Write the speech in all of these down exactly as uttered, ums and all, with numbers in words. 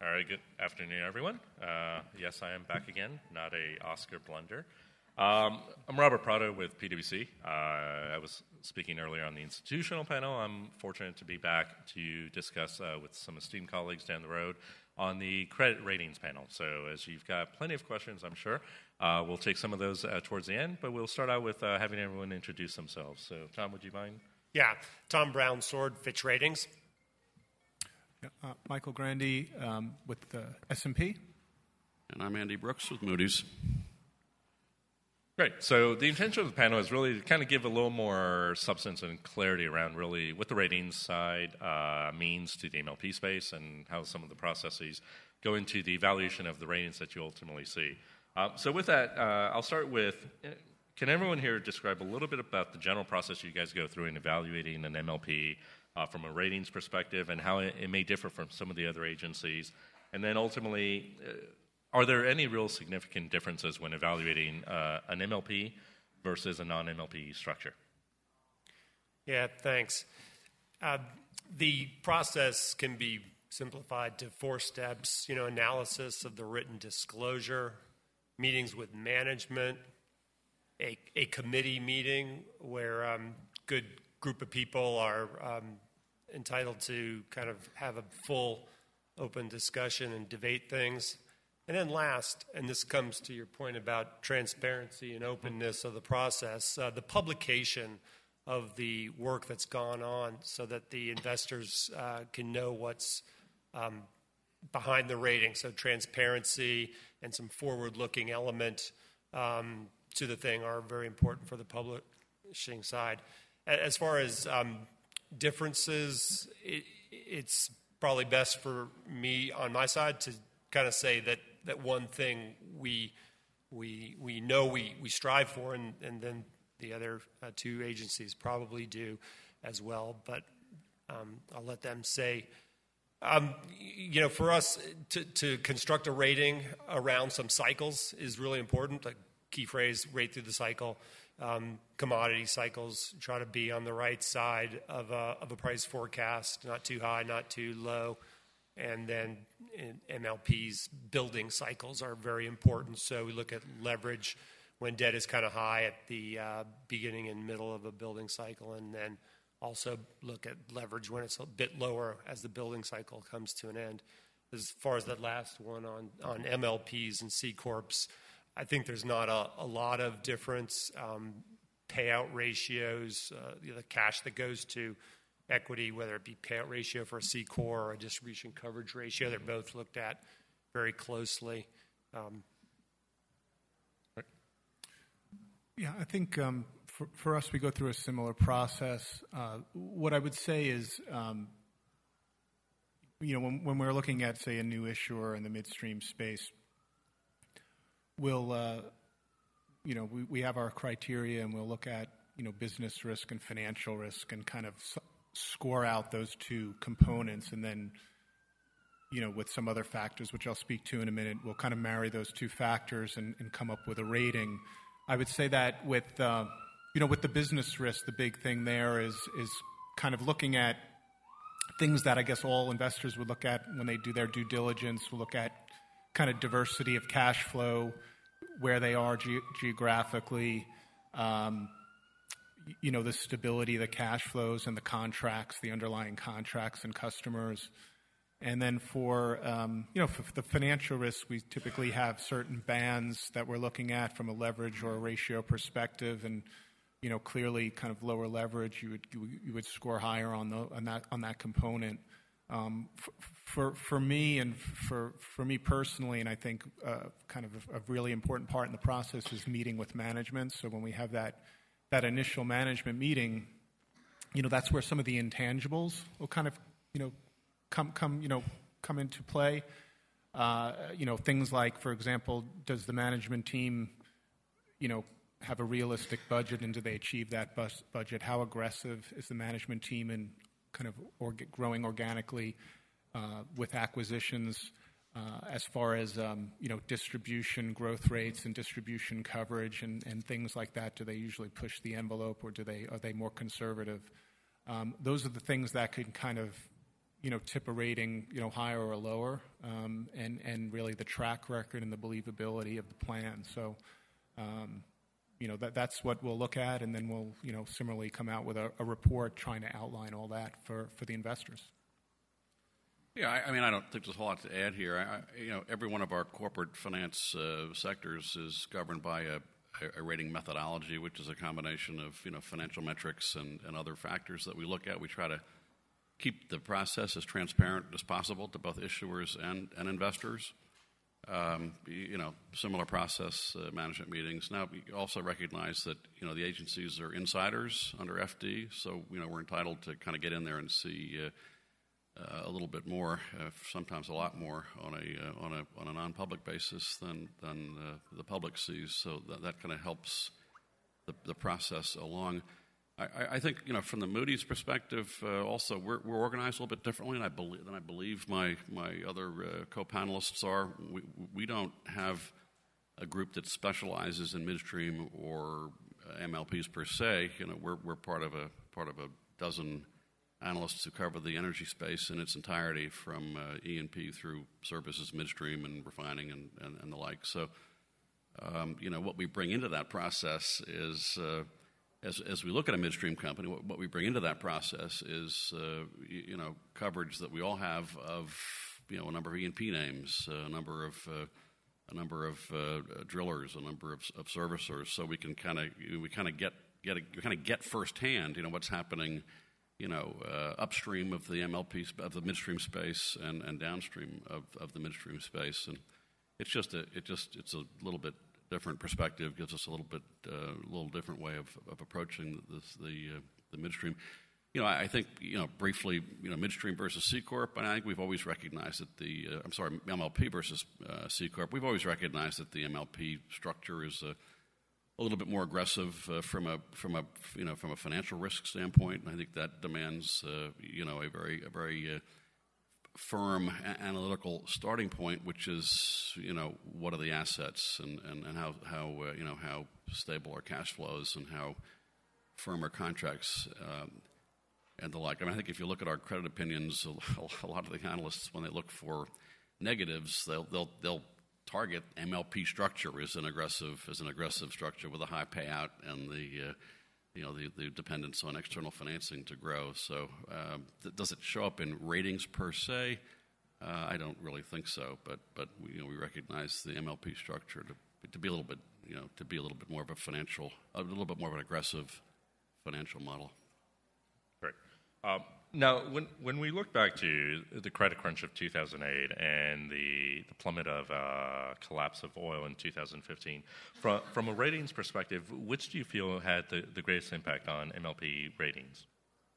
All right, good afternoon, everyone. Uh, yes, I am back again, not a Oscar blunder. Um, I'm Robert Prado with P W C. Uh, I was speaking earlier on the institutional panel. I'm fortunate to be back to discuss uh, with some esteemed colleagues down the road on the credit ratings panel. So as you've got plenty of questions, I'm sure, uh, we'll take some of those uh, towards the end, but we'll start out with uh, having everyone introduce themselves. So Tom, would you mind? Yeah, Tom Brown Sword, Fitch Ratings. Uh, Michael Grandi um, with uh, S and P. And I'm Andy Brooks with Moody's. Great. So the intention of the panel is really to kind of give a little more substance and clarity around really what the ratings side uh, means to the M L P space and how some of the processes go into the evaluation of the ratings that you ultimately see. Uh, so with that, uh, I'll start with, can everyone here describe a little bit about the general process you guys go through in evaluating an M L P uh, from a ratings perspective and how it, it may differ from some of the other agencies? And then ultimately, uh, are there any real significant differences when evaluating uh, an M L P versus a non-M L P structure? Yeah, thanks. Uh, the process can be simplified to four steps, you know, analysis of the written disclosure, meetings with management, a, a committee meeting where um, good group of people are um, entitled to kind of have a full open discussion and debate things. And then last, and this comes to your point about transparency and openness of the process, uh, the publication of the work that's gone on so that the investors uh, can know what's um, behind the rating. So transparency and some forward-looking element um, to the thing are very important for the publishing side. As far as um, differences, it, it's probably best for me on my side to kind of say that that one thing we we we know we, we strive for, and, and then the other uh, two agencies probably do as well. But um, I'll let them say. Um, you know, for us to, to construct a rating around some cycles is really important. Like key phrase, rate through the cycle. Um, commodity cycles, try to be on the right side of a, of a price forecast, not too high, not too low. And then in M L Ps, building cycles are very important. So we look at leverage when debt is kind of high at the uh, beginning and middle of a building cycle, and then also look at leverage when it's a bit lower as the building cycle comes to an end. As far as that last one on, on M L Ps and C Corps, I think there's not a, a lot of difference. Um, payout ratios, uh, the cash that goes to equity, whether it be payout ratio for a C Corp or a distribution coverage ratio, they're both looked at very closely. Um, yeah, I think um, for, for us, we go through a similar process. Uh, what I would say is, um, you know, when, when we're looking at, say, a new issuer in the midstream space, we'll, uh, you know, we, we have our criteria, and we'll look at, you know, business risk and financial risk and kind of s- score out those two components. And then, you know, with some other factors, which I'll speak to in a minute, we'll kind of marry those two factors and, and come up with a rating. I would say that with, uh, you know, with the business risk, the big thing there is is kind of looking at things that I guess all investors would look at when they do their due diligence. We'll look at kind of diversity of cash flow, where they are ge- geographically, um, you know, the stability of the cash flows and the contracts, the underlying contracts and customers. And then for, um, you know, for the financial risk, we typically have certain bands that we're looking at from a leverage or a ratio perspective. And, you know, clearly kind of lower leverage, you would you, you would score higher on, the, on, that, on that component. Um, for, for for me and for for me personally, and I think uh, kind of a, a really important part in the process is meeting with management. So when we have that that initial management meeting, you know, that's where some of the intangibles will kind of you know come come you know come into play. Uh, you know, things like, for example, does the management team, you know, have a realistic budget, and do they achieve that bus- budget? How aggressive is the management team in kind of org- growing organically uh, with acquisitions, uh, as far as um, you know, distribution growth rates and distribution coverage and, and things like that? Do they usually push the envelope, or do they are they more conservative? Um, those are the things that could kind of you know, tip a rating, you know, higher or lower, um, and and really the track record and the believability of the plan. So, um, you know, that that's what we'll look at, and then we'll, you know, similarly come out with a, a report trying to outline all that for, for the investors. Yeah, I, I mean, I don't think there's a whole lot to add here. I, I, you know, every one of our corporate finance uh, sectors is governed by a, a rating methodology, which is a combination of, you know, financial metrics and, and other factors that we look at. We try to keep the process as transparent as possible to both issuers and, and investors. Um, you know, similar process, uh, management meetings. Now, we also recognize that, you know, the agencies are insiders under F D, so, you know, we're entitled to kind of get in there and see uh, uh, a little bit more, uh, sometimes a lot more, on a uh, on a on a non-public basis than than uh, the public sees. So that, that kind of helps the, the process along. I, I think, you know, from the Moody's perspective, uh, also we're, we're organized a little bit differently, and I believe than I believe my my other uh, co-panelists are. We we don't have a group that specializes in midstream or uh, M L Ps per se. You know, we're we're part of a part of a dozen analysts who cover the energy space in its entirety, from uh, E and P through services, midstream, and refining, and and, and the like. So, um, you know, what we bring into that process is. Uh, As, as we look at a midstream company, what, what we bring into that process is, uh, you, you know, coverage that we all have of, you know, a number of E and P names, uh, a number of uh, a number of uh, drillers, a number of, of servicers, so we can kind of we kind of get get we kind of get firsthand, you know, what's happening, you know, uh, upstream of the M L P of the midstream space and, and downstream of, of the midstream space, and it's just a it just it's a little bit. Different perspective, gives us a little bit, a uh, little different way of, of approaching this, the uh, the midstream. You know, I, I think, you know, briefly, you know, midstream versus C corp. And I think we've always recognized that the, uh, I'm sorry, M L P versus uh, C corp. We've always recognized that the M L P structure is a, a little bit more aggressive uh, from a from a you know from a financial risk standpoint. And I think that demands, uh, you know, a very a very uh, firm a- analytical starting point, which is, you know, what are the assets, and, and, and how, how uh, you know, how stable are cash flows, and how firm are contracts, um, and the like. I mean, I think if you look at our credit opinions, a, a lot of the analysts, when they look for negatives, they'll they'll they'll target M L P structure as an aggressive as an aggressive structure with a high payout and the uh, you know, the, the dependence on external financing to grow. So um, th- does it show up in ratings per se? Uh, I don't really think so, but but we, you know, we recognize the M L P structure to to be a little bit, you know, to be a little bit more of a financial, a little bit more of an aggressive financial model. Great. Um, now, when when we look back to the credit crunch of two thousand eight and the, the plummet of uh, collapse of oil in two thousand fifteen, from from a ratings perspective, which do you feel had the, the greatest impact on M L P ratings?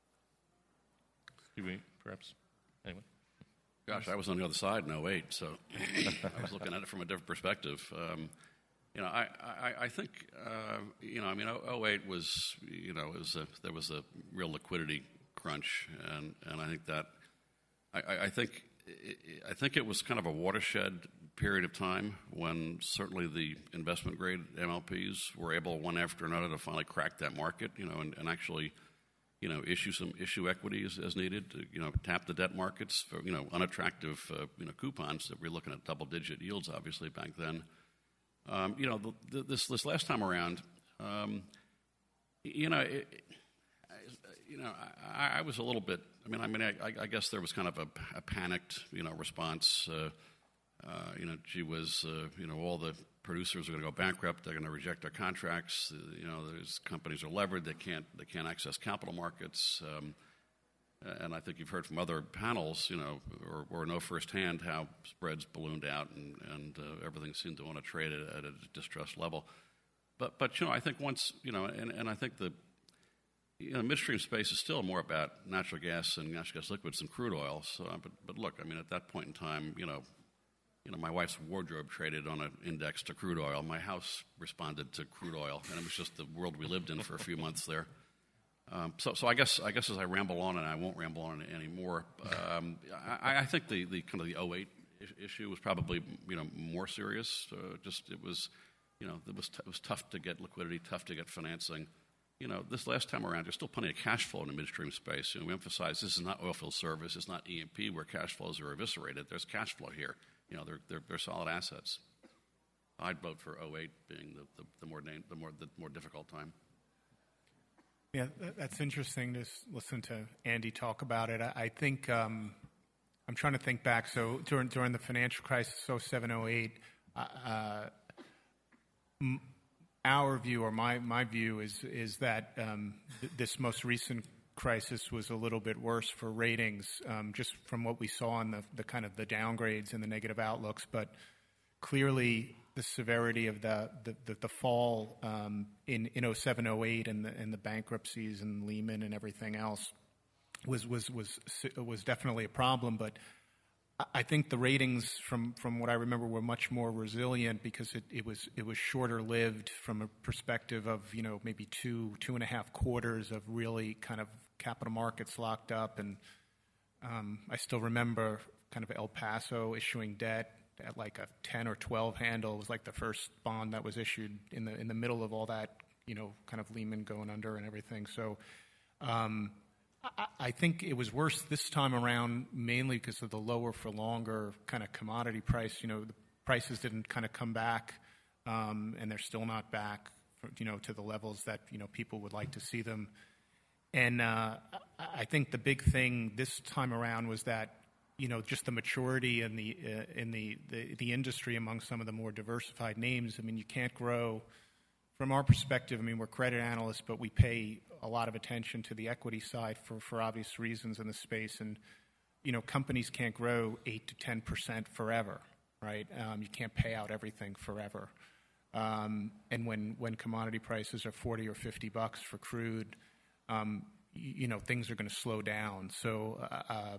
Do we, perhaps, anyone? Gosh, I was on the other side in oh eight, so I was looking at it from a different perspective. Um, you know, I, I, I think, uh, you know, I mean, oh eight was, you know, it was a, there was a real liquidity crunch, and, and I think that, I, I think, I think it was kind of a watershed period of time when certainly the investment grade M L Ps were able, one after another, to finally crack that market, you know, and, and actually, you know, issue some issue equity as, as needed to, you know, tap the debt markets for, you know, unattractive, uh, you know, coupons that we're looking at double digit yields, obviously, back then. Um, you know, the, the, this this last time around, um, you know, it, you know, I, I was a little bit. I mean, I mean, I, I guess there was kind of a, a panicked, you know, response. Uh, uh, you know, gee whiz, uh, you know, all the producers are going to go bankrupt. They're going to reject their contracts. Uh, you know, there's companies are levered. They can't they can't access capital markets. Um, and I think you've heard from other panels, you know, or, or know firsthand how spreads ballooned out and and uh, everything seemed to want to trade at, at a distressed level. But but you know, I think once you know, and, and I think the you know, midstream space is still more about natural gas and natural gas liquids than crude oil. So, but but look, I mean, at that point in time, you know, you know, my wife's wardrobe traded on an index to crude oil. My house responded to crude oil, and it was just the world we lived in for a few months there. Um, so, so I guess I guess as I ramble on, and I won't ramble on anymore. Um, I, I think the, the kind of the oh eight issue was probably you know more serious. Uh, just it was, you know, it was t- it was tough to get liquidity, tough to get financing. you know, this last time around, there's still plenty of cash flow in the midstream space. You know, we emphasize this is not oilfield service, it's not E and P where cash flows are eviscerated. There's cash flow here. You know, they're they're, they're solid assets. I'd vote for oh eight being the, the, the more the more the more difficult time. Yeah, that's interesting to listen to Andy talk about it. I, I think um, I'm trying to think back. So during during the financial crisis, oh seven, oh eight, uh, m- our view or my, my view is is that um, th- this most recent crisis was a little bit worse for ratings, um, just from what we saw in the, the kind of the downgrades and the negative outlooks. But clearly, the severity of the the, the, the fall um, in in oh seven, oh eight and the and the bankruptcies and Lehman and everything else was was was was definitely a problem. But I think the ratings, from, from what I remember, were much more resilient because it, it was it was shorter lived from a perspective of, you know, maybe two two and a half quarters of really kind of capital markets locked up. And um, I still remember kind of El Paso issuing debt at like a ten or twelve handle. It was like the first bond that was issued in the in the middle of all that, you know, kind of Lehman going under and everything. So. Um, I think it was worse this time around, mainly because of the lower for longer kind of commodity price. You know, the prices didn't kind of come back, um, and they're still not back, you know, to the levels that, you know, people would like to see them. And uh, I think the big thing this time around was that, you know, just the maturity in the uh, in the, the the industry among some of the more diversified names. I mean, you can't grow. From our perspective, I mean, we're credit analysts, but we pay a lot of attention to the equity side for, for obvious reasons in the space. And, you know, companies can't grow eight to ten percent forever, right? Um, you can't pay out everything forever. Um, and when, when commodity prices are forty or fifty bucks for crude, um, you, you know, things are going to slow down. So uh,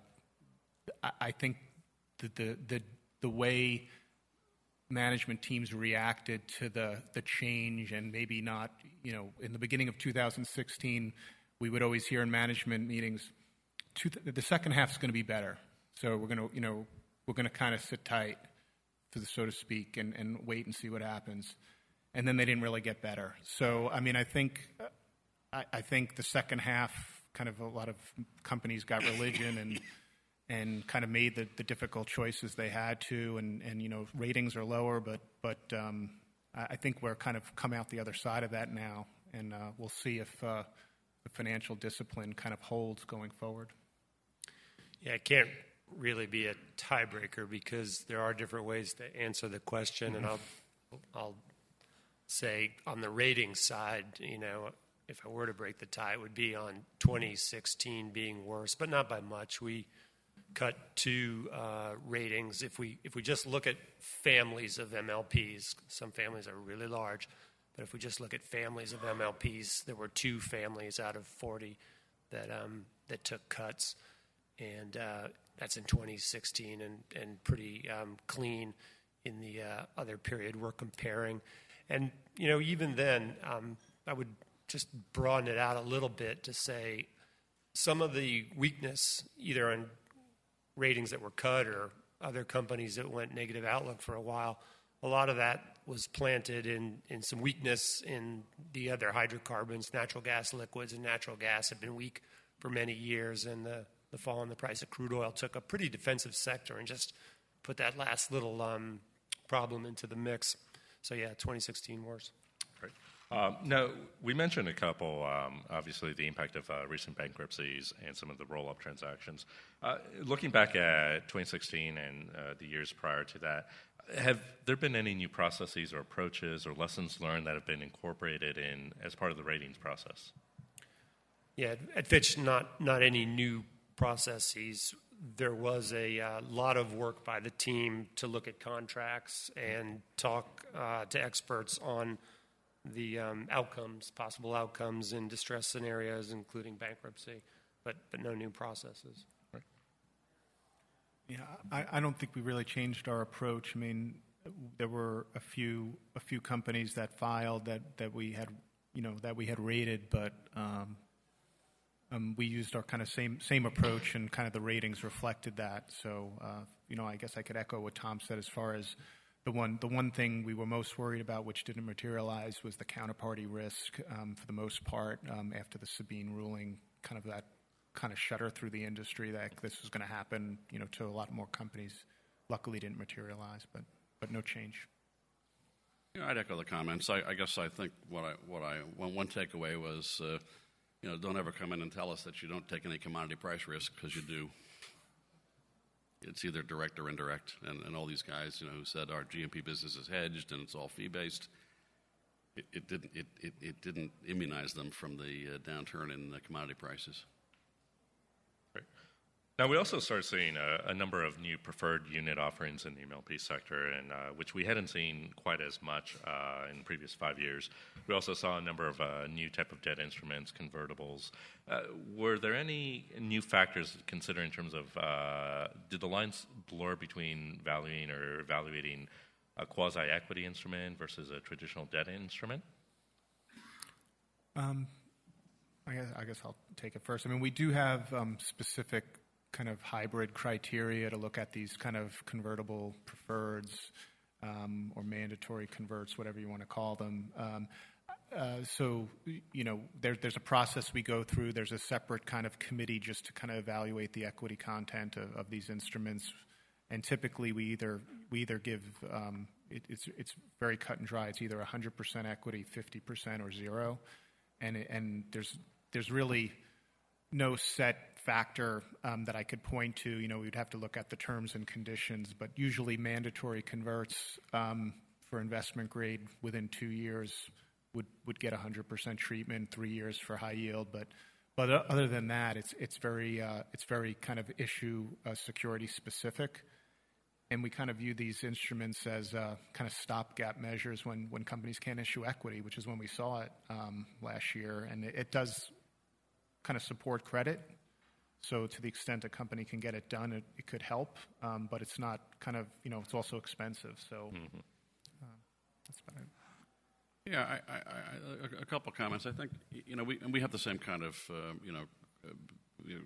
I, I think that the, the, the way management teams reacted to the, the change, and maybe not, you know, in the beginning of two thousand sixteen, we would always hear in management meetings, two, the second half is going to be better. So we're going to, you know, we're going to kind of sit tight, so to speak, and, and wait and see what happens. And then they didn't really get better. So, I mean, I think, I, I think the second half, kind of a lot of companies got religion and and kind of made the, the difficult choices they had to, and, and you know, ratings are lower, but but um, I think we're kind of come out the other side of that now, and uh, we'll see if uh, the financial discipline kind of holds going forward. Yeah, it can't really be a tiebreaker because there are different ways to answer the question, and I'll I'll say on the rating side, you know, if I were to break the tie, it would be on twenty sixteen being worse, but not by much. We cut two uh, ratings. If we if we just look at families of M L Ps, some families are really large, but if we just look at families of M L Ps, there were two families out of forty that um, that took cuts, and uh, that's in twenty sixteen, and and pretty um, clean in the uh, other period we're comparing. And you know, even then, um, I would just broaden it out a little bit to say some of the weakness, either on ratings that were cut or other companies that went negative outlook for a while, a lot of that was planted in, in some weakness in the other hydrocarbons. Natural gas liquids and natural gas have been weak for many years, and the, the fall in the price of crude oil took a pretty defensive sector and just put that last little um, problem into the mix. So yeah, twenty sixteen worse. Great. Um, now, we mentioned a couple, um, obviously the impact of uh, recent bankruptcies and some of the roll-up transactions. Uh, looking back at twenty sixteen and uh, the years prior to that, have there been any new processes or approaches or lessons learned that have been incorporated in as part of the ratings process? Yeah, at Fitch, not, not any new processes. There was a uh, lot of work by the team to look at contracts and talk uh, to experts on the um, outcomes, possible outcomes in distress scenarios, including bankruptcy, but, but no new processes. Right. Yeah, I, I don't think we really changed our approach. I mean, there were a few a few companies that filed that, that we had, you know, that we had rated, but um, um, we used our kind of same same approach, and kind of the ratings reflected that. So, uh, you know, I guess I could echo what Tom said as far as the one the one thing we were most worried about, which didn't materialize, was the counterparty risk. Um, for the most part, um, after the Sabine ruling, kind of that kind of shudder through the industry that this was going to happen, you know, to a lot more companies. Luckily, didn't materialize, but but no change. Yeah, I'd echo the comments. I, I guess I think what I what I one, one takeaway was, uh, you know, don't ever come in and tell us that you don't take any commodity price risk, because you do. It's either direct or indirect, and, and all these guys, you know, who said our G M P business is hedged and it's all fee based. It, it didn't it, it, it didn't immunize them from the uh, downturn in the commodity prices. Great. Now, we also started seeing a, a number of new preferred unit offerings in the M L P sector, and uh, which we hadn't seen quite as much uh, in the previous five years. We also saw a number of uh, new type of debt instruments, convertibles. Uh, were there any new factors to consider in terms of, uh, did the lines blur between valuing or evaluating a quasi-equity instrument versus a traditional debt instrument? Um, I guess, I guess I'll take it first. I mean, we do have um, specific kind of hybrid criteria to look at these kind of convertible preferreds um, or mandatory converts, whatever you want to call them. Um, uh, so, you know, there, there's a process we go through. There's a separate kind of committee just to kind of evaluate the equity content of, of these instruments. And typically, we either we either give um, it, it's it's very cut and dry. It's either one hundred percent equity, fifty percent, or zero. And and there's there's really no set factor um, that I could point to. You know, we'd have to look at the terms and conditions, but usually mandatory converts um, for investment grade within two years would, would get one hundred percent treatment, three years for high yield. But but other than that, it's it's very uh, it's very kind of issue uh, security specific, and we kind of view these instruments as uh, kind of stopgap measures when when companies can't issue equity, which is when we saw it um, last year, and it, it does kind of support credit. So to the extent a company can get it done, it, it could help, um, but it's not kind of, you know, it's also expensive. So mm-hmm. uh, that's about it. Yeah, I, I, I, a couple of comments. I think, you know, we and we have the same kind of, uh, you know, uh, you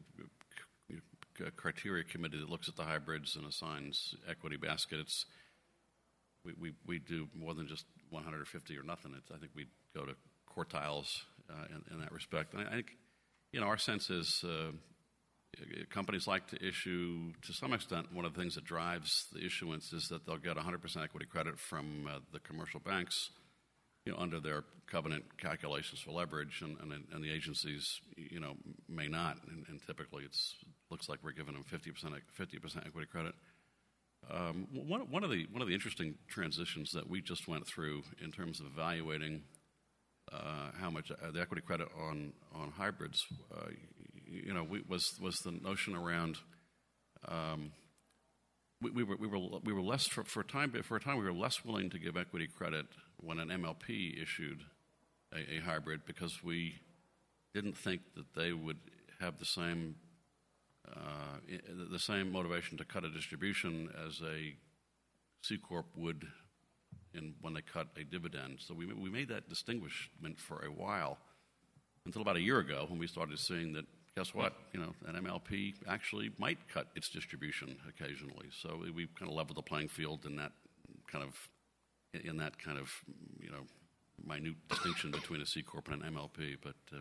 know, criteria committee that looks at the hybrids and assigns equity basket. It's we, we, we do more than just one hundred fifty or nothing. It's, I think we go to quartiles uh, in, in that respect. And I think, you know, our sense is uh, companies like to issue, to some extent, one of the things that drives the issuance is that they'll get one hundred percent equity credit from uh, the commercial banks, you know, under their covenant calculations for leverage, and, and, and the agencies, you know, may not. And, and typically, it's looks like we're giving them fifty percent fifty percent equity credit. Um, one one of the one of the interesting transitions that we just went through in terms of evaluating uh, how much uh, the equity credit on on hybrids, uh, you know, we, was was the notion around. Um, we, we were we were we were less for, for a time for a time we were less willing to give equity credit when an M L P issued a, a hybrid, because we didn't think that they would have the same uh, the same motivation to cut a distribution as a C Corp would in when they cut a dividend. So we we made that distinguishment for a while, until about a year ago, when we started seeing that, guess what, you know, an M L P actually might cut its distribution occasionally. So we, we kind of leveled the playing field in that kind of in that kind of you know minute distinction between a C Corp and an M L P. But uh,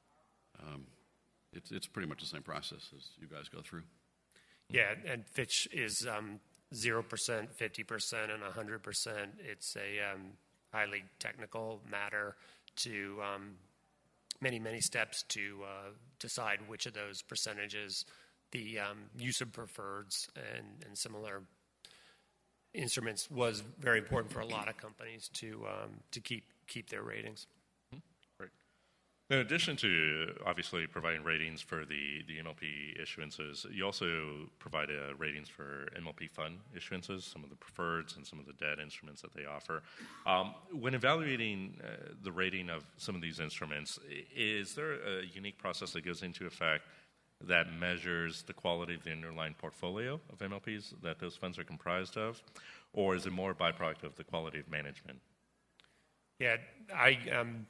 um, it's it's pretty much the same process as you guys go through. Yeah, and Fitch is um, zero percent, fifty percent, and one hundred percent. It's a um, highly technical matter to um, many, many steps to uh, decide which of those percentages. The um, use of preferreds and, and similar instruments was very important for a lot of companies to um, to keep keep their ratings. Right. In addition to obviously providing ratings for the, the M L P issuances, you also provide uh, ratings for M L P fund issuances, some of the preferreds and some of the debt instruments that they offer. Um, when evaluating uh, the rating of some of these instruments, is there a unique process that goes into effect that measures the quality of the underlying portfolio of M L Ps that those funds are comprised of, or is it more a byproduct of the quality of management? Yeah, I um,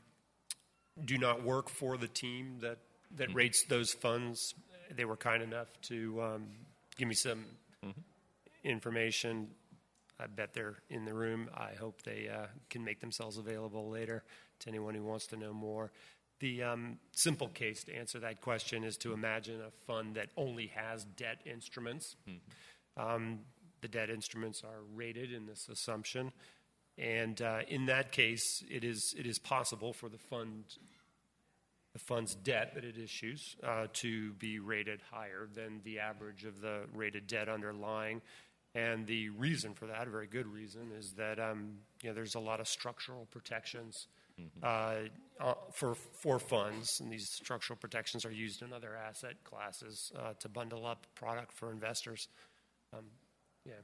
do not work for the team that, that mm-hmm. rates those funds. They were kind enough to um, give me some mm-hmm. information. I bet they're in the room. I hope they uh, can make themselves available later to anyone who wants to know more. The um, simple case to answer that question is to imagine a fund that only has debt instruments. Mm-hmm. Um, the debt instruments are rated in this assumption. And uh, in that case, it is it is possible for the fund, the fund's debt that it issues uh, to be rated higher than the average of the rated debt underlying. And the reason for that, a very good reason, is that um, you know there's a lot of structural protections mm-hmm. uh, uh, for for funds, and these structural protections are used in other asset classes uh, to bundle up product for investors. Um, yeah.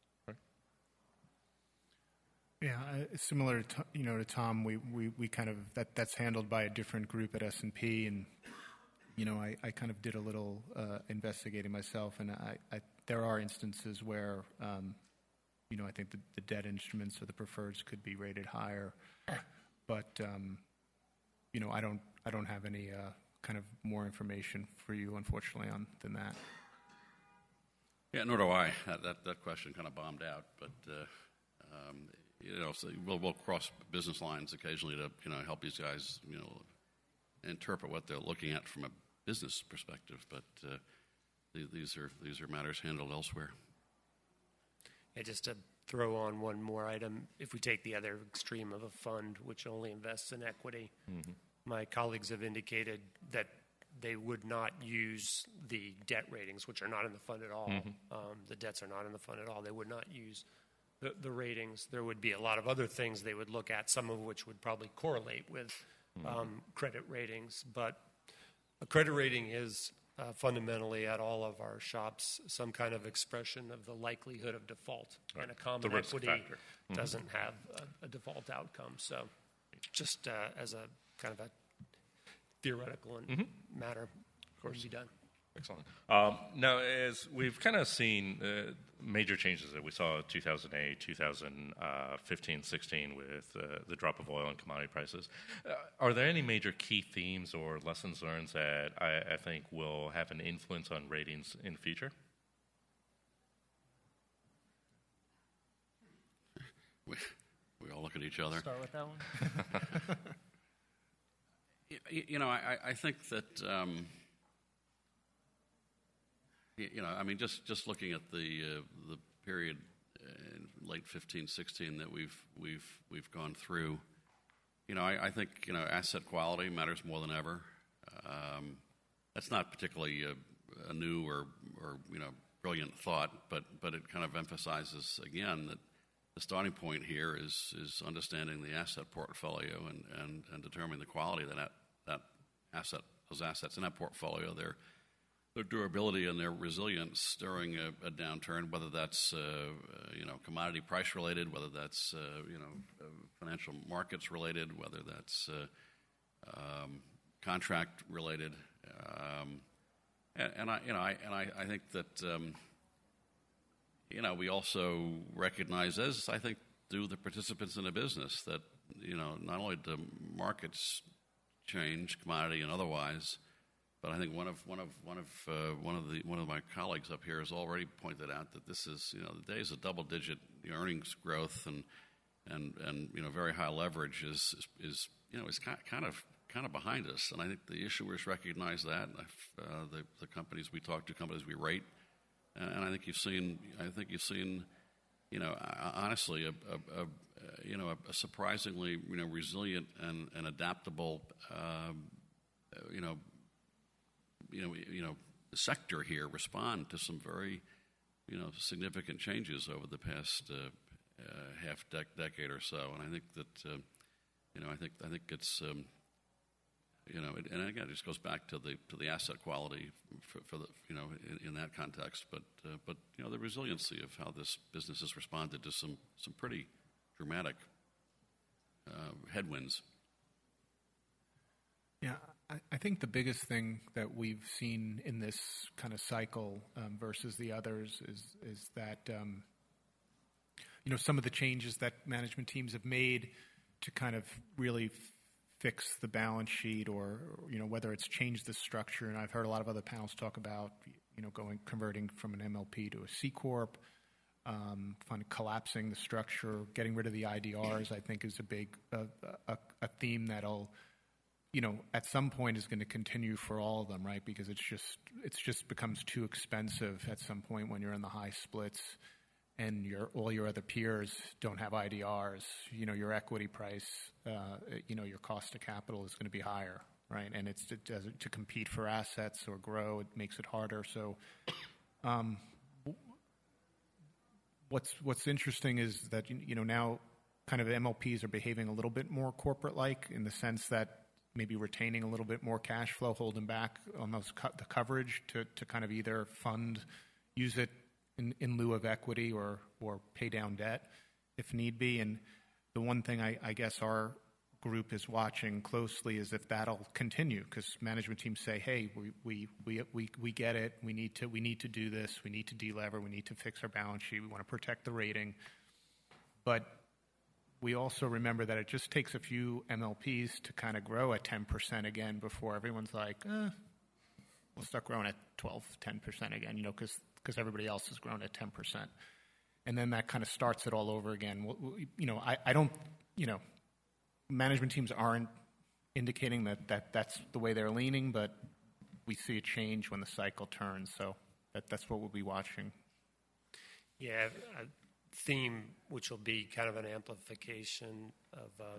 Yeah, uh, similar to, you know to Tom, we, we, we kind of that that's handled by a different group at S and P, and you know I, I kind of did a little uh, investigating myself, and I, I there are instances where um, you know I think the, the debt instruments or the preferreds could be rated higher, but um, you know I don't I don't have any uh, kind of more information for you, unfortunately, on than that. Yeah, nor do I. That that, that question kind of bombed out, but. Uh, um, You know, so we'll, we'll cross business lines occasionally to, you know, help these guys, you know, interpret what they're looking at from a business perspective. But uh, these are these are matters handled elsewhere. Yeah, just to throw on one more item, if we take the other extreme of a fund which only invests in equity, mm-hmm. my colleagues have indicated that they would not use the debt ratings, which are not in the fund at all. Mm-hmm. Um, the debts are not in the fund at all. They would not use The, the ratings. There would be a lot of other things they would look at, some of which would probably correlate with um, mm-hmm. credit ratings. But a credit rating is uh, fundamentally at all of our shops some kind of expression of the likelihood of default. Right. And a common equity mm-hmm. doesn't have a, a default outcome. So just uh, as a kind of a theoretical mm-hmm. matter, of course, be done. Excellent. Um, now, as we've kind of seen uh, major changes that we saw in two thousand eight, two thousand fifteen, sixteen with uh, the drop of oil and commodity prices, uh, are there any major key themes or lessons learned that I, I think will have an influence on ratings in the future? We, we all look at each other. Start with that one. you, you know, I, I think that... Um, You know, I mean, just, just looking at the uh, the period in late fifteen, sixteen that we've we've we've gone through, you know, I, I think you know asset quality matters more than ever. Um, that's not particularly a, a new or or you know brilliant thought, but but it kind of emphasizes again that the starting point here is is understanding the asset portfolio and and, and determining the quality of that that asset those assets in that portfolio. They're Their durability and their resilience during a, a downturn, whether that's uh, uh, you know commodity price related, whether that's uh, you know uh, financial markets related, whether that's uh, um, contract related, um, and, and I you know I and I, I think that um, you know we also recognize, as I think do the participants in the business, that you know not only do markets change, commodity and otherwise. But I think one of one of one of uh, one of the one of my colleagues up here has already pointed out that this is you know the days of double-digit earnings growth and and and you know very high leverage is is, is you know is kind of kind of behind us, and I think the issuers recognize that. Uh, the the companies we talk to, companies we rate, and I think you've seen I think you've seen you know honestly a, a, a you know a, a surprisingly you know resilient and, and adaptable um, you know. You know, you know, the sector here respond to some very, you know, significant changes over the past uh, uh, half dec- decade or so, and I think that, uh, you know, I think I think it's, um, you know, it, and again, it just goes back to the to the asset quality for, for the, you know, in, in that context, but uh, but you know, the resiliency of how this business has responded to some some pretty dramatic uh, headwinds. Yeah, I, I think the biggest thing that we've seen in this kind of cycle um, versus the others is is that um, you know some of the changes that management teams have made to kind of really f- fix the balance sheet, or you know whether it's changed the structure. And I've heard a lot of other panels talk about you know going converting from an M L P to a C corp. um, kind of collapsing the structure, getting rid of the I D Rs, I think is a big uh, a, a theme that'll, you know, at some point is going to continue for all of them, right? Because it's just it's just becomes too expensive at some point when you're in the high splits, and your all your other peers don't have I D Rs. You know, your equity price, uh, you know, your cost of capital is going to be higher, right? And it's to, to compete for assets or grow, it makes it harder. So. Um, What's what's interesting is that you know now, kind of M L Ps are behaving a little bit more corporate-like in the sense that maybe retaining a little bit more cash flow, holding back on those co- the coverage to, to kind of either fund, use it in, in lieu of equity or or pay down debt if need be. And the one thing I, I guess our group is watching closely is if that'll continue, because management teams say, hey, we, we we we we get it, we need to we need to do this, we need to delever, we need to fix our balance sheet, we want to protect the rating. But we also remember that it just takes a few M L Ps to kind of grow at ten percent again before everyone's like, eh, we'll start growing at twelve, ten percent again, you know, because because everybody else has grown at ten percent. And then that kind of starts it all over again. You know, I, I don't, you know, management teams aren't indicating that, that that's the way they're leaning, but we see a change when the cycle turns. So that, that's what we'll be watching. Yeah, a theme which will be kind of an amplification of uh,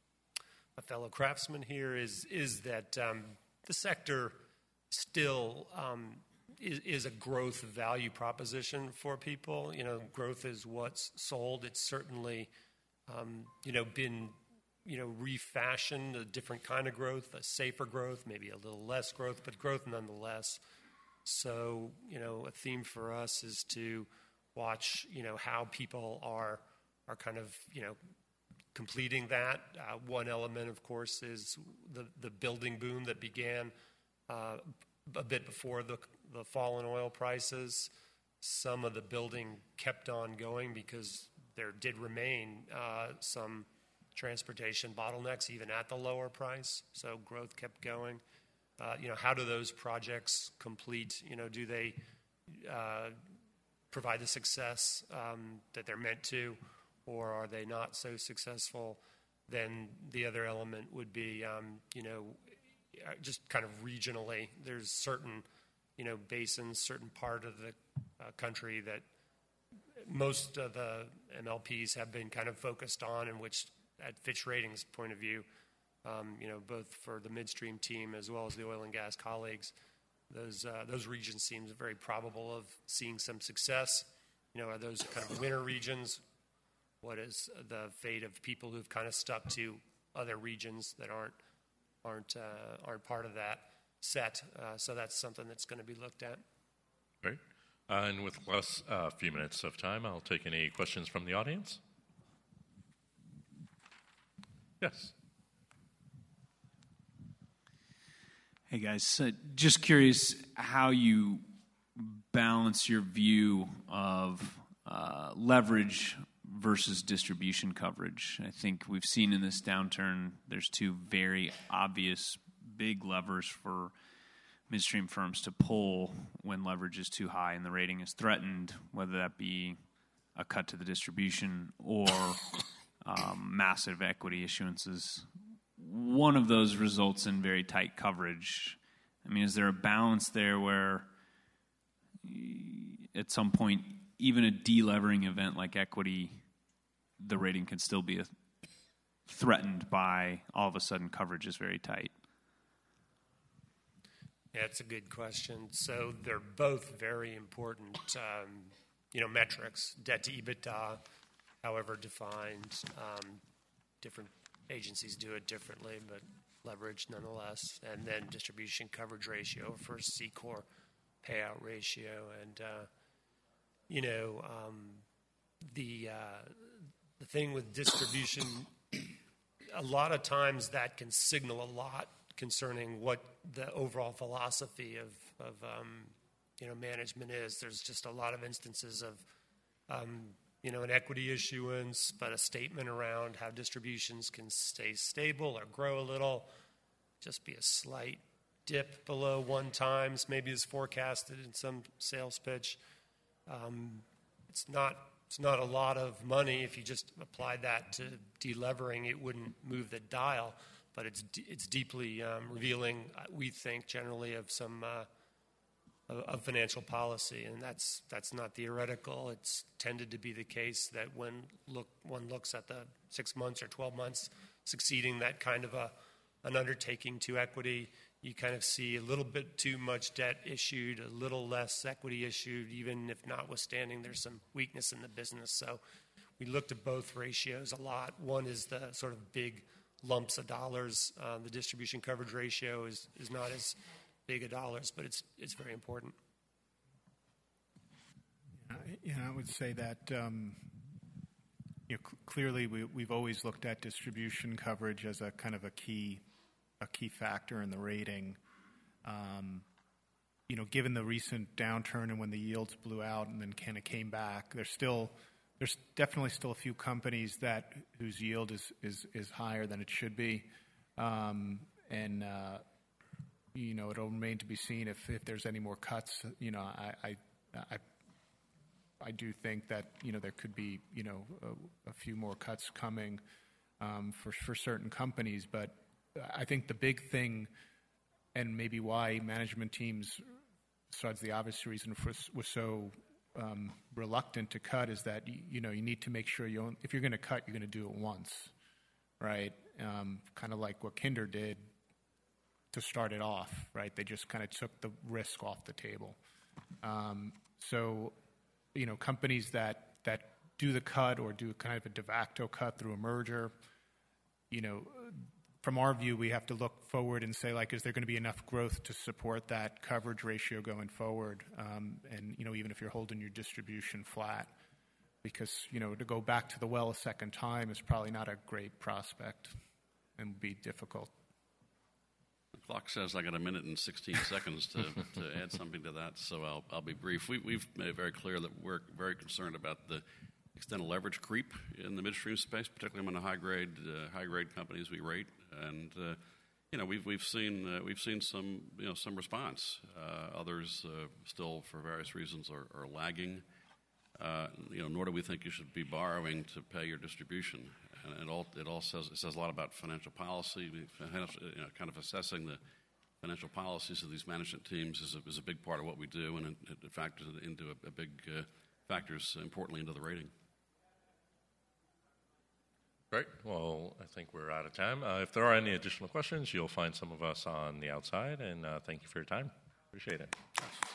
a fellow craftsman here is is that um, the sector still um, is, is a growth value proposition for people. You know, growth is what's sold. It's certainly, um, you know, been you know, refashioned, a different kind of growth, a safer growth, maybe a little less growth, but growth nonetheless. So, you know, a theme for us is to watch, you know, how people are are kind of, you know, completing that. Uh, one element, of course, is the, the building boom that began uh, a bit before the, the fall in oil prices. Some of the building kept on going because there did remain uh, some transportation bottlenecks even at the lower price, so growth kept going. Uh, you know, how do those projects complete? You know, do they uh, provide the success um, that they're meant to, or are they not so successful? Then the other element would be, um, you know, just kind of regionally. There's certain, you know, basins, certain part of the uh, country that most of the M L Ps have been kind of focused on, in which at Fitch Ratings' point of view, um, you know, both for the midstream team as well as the oil and gas colleagues, those uh, those regions seem very probable of seeing some success. You know, are those kind of winter regions? What is the fate of people who've kind of stuck to other regions that aren't aren't uh, aren't part of that set? Uh, so that's something that's going to be looked at. Great. Uh, and with less a uh, few minutes of time, I'll take any questions from the audience. Yes. Hey guys, uh, just curious how you balance your view of uh, leverage versus distribution coverage. I think we've seen in this downturn there's two very obvious big levers for midstream firms to pull when leverage is too high and the rating is threatened, whether that be a cut to the distribution or Um, massive equity issuances. One of those results in very tight coverage. I mean, is there a balance there where at some point, even a de-levering event like equity, the rating can still be a, threatened by all of a sudden coverage is very tight? Yeah, it's a good question. So they're both very important, um, you know, metrics. Debt to EBITDA, however defined, um, different agencies do it differently, but leverage nonetheless. And then distribution coverage ratio for C Corp payout ratio. And, uh, you know, um, the, uh, the thing with distribution, a lot of times that can signal a lot concerning what the overall philosophy of, of um, you know, management is. There's just a lot of instances of, um, you know, an equity issuance, but a statement around how distributions can stay stable or grow a little, just be a slight dip below one times, maybe as forecasted in some sales pitch. Um, it's not it's not a lot of money. If you just applied that to delevering, it wouldn't move the dial. But it's it's deeply um, revealing, we think, generally of some uh, of, of financial policy, and that's that's not theoretical. It's tended to be the case that when look one looks at the six months or twelve months succeeding that kind of a an undertaking to equity, you kind of see a little bit too much debt issued, a little less equity issued, even if notwithstanding there's some weakness in the business. So we looked at both ratios a lot. One is the sort of big lumps of dollars. Uh, the distribution coverage ratio is, is not as big a dollars, but it's it's very important. Uh, you know, I would say that um, you know, cl- clearly we, we've always looked at distribution coverage as a kind of a key a key factor in the rating. Um, you know, given the recent downturn and when the yields blew out and then kind of came back, there's still There's definitely still a few companies that whose yield is, is, is higher than it should be, um, and uh, you know it'll remain to be seen if, if there's any more cuts. You know, I, I I I do think that you know there could be you know a, a few more cuts coming um, for for certain companies, but I think the big thing, and maybe why management teams, besides the obvious reason, for, was so Um, reluctant to cut is that you, you know you need to make sure you own, if you're going to cut, you're going to do it once, right? Um, kind of like what Kinder did to start it off, right? They just kind of took the risk off the table. Um, so, you know, companies that that do the cut or do kind of a de facto cut through a merger, you know, from our view, we have to look forward and say, like, is there going to be enough growth to support that coverage ratio going forward? Um, and, you know, even if you're holding your distribution flat, because, you know, to go back to the well a second time is probably not a great prospect and would be difficult. The clock says I got a minute and sixteen seconds to, to add something to that, so I'll, I'll be brief. We, we've made it very clear that we're very concerned about the extent of leverage creep in the midstream space, particularly among the high grade uh, high grade companies we rate. And uh, you know we've we've seen uh, we've seen some you know some response. Uh, others uh, still, for various reasons, are, are lagging. Uh, you know, nor do we think you should be borrowing to pay your distribution. And it all it all says it says a lot about financial policy. You know, kind of assessing the financial policies of these management teams is a, is a big part of what we do, and it, it factors into a, a big uh, factors importantly into the rating. Great. Well, I think we're out of time. Uh, if there are any additional questions, you'll find some of us on the outside, and uh, thank you for your time. Appreciate it.